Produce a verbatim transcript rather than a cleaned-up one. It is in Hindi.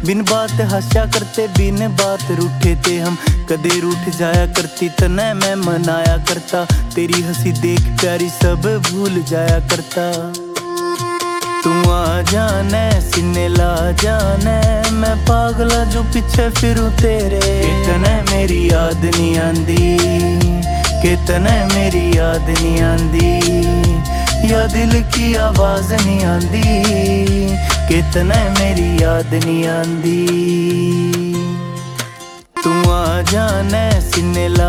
बिन बात हंसा करते बिन बात रूठे थे हम, कदे रूठ जाया करती तने मैं मनाया करता, तेरी हंसी देख प्यारी सब भूल जाया करता। तू आ जाने सीने ला जाने, मैं पागला जो पीछे फिरूं तेरे, तने मेरी याद नहीं आंदी, के तने मेरी याद नहीं आंदी, या दिल की आवाज नहीं आंदी, के तने मेरी याद नहीं आंदी। तू आ जाने सीने ला